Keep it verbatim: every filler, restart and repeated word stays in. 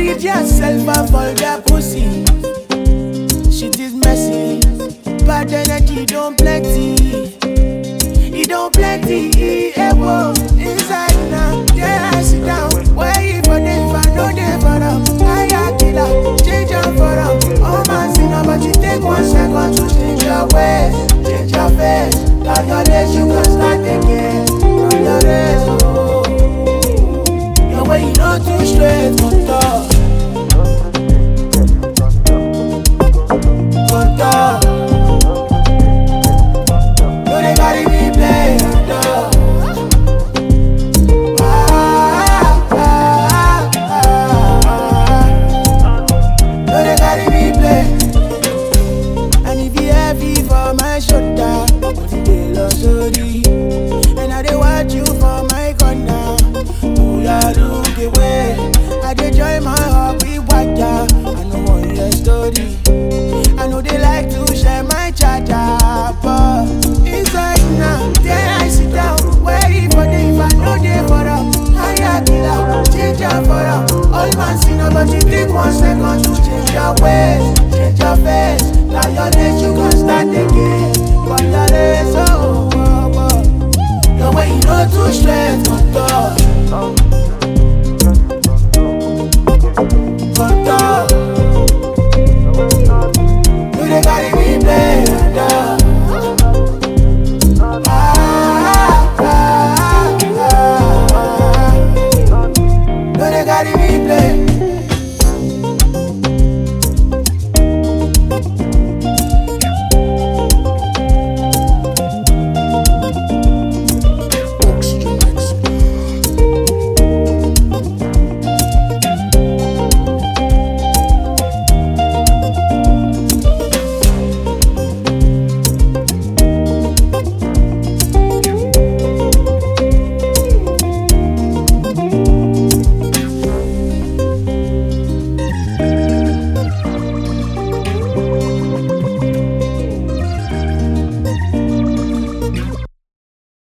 leave yourself and fall their pussy. Shit is messy, bad energy don't plenty. It don't plenty, eh, whoa. Inside now, yeah, I sit down. Wait for them, if I know they for them. I got killer, change up for them. Oh man, see now, but you take one second to change your ways, change your face. Now your days you can start again. Run your race, oh. Your way you not too straight, but talk. But talk. No, they carry me play, dog. Ah, ah, ah, ah. No, they carry me play. And if you heavy for my shoulder, they lost sorry. And I they watch you for my corner. Oh, yeah, look away. I they join my heart with water. I know one your story. I know they like to share my charger, but inside now, there I sit down, waiting for them. If I know they for them, I got killer, change your for them. All man see now, but you take one second to change your ways, change your face. Now your days you can start again. But your days, oh, oh, oh. The way you know too straight, but talk, but talk. You they carry me play, dog. Ah, ah, ah, ah. You they carry me play.